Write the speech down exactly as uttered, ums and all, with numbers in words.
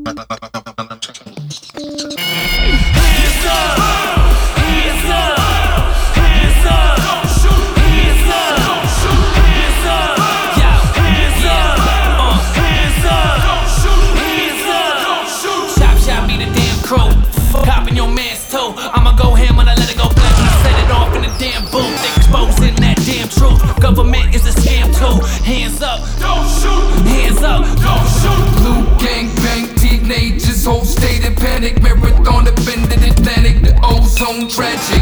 Copping your man's toe, I'ma go ham when I let it go black. When I set it off in the damn booth, exposing that damn truth. Government is a scam too. Hands up, don't shoot. Hands up, don't shoot. Blue gang bang, teenagers, whole state in panic. Marathon, the bend of the Atlantic, the ozone tragic.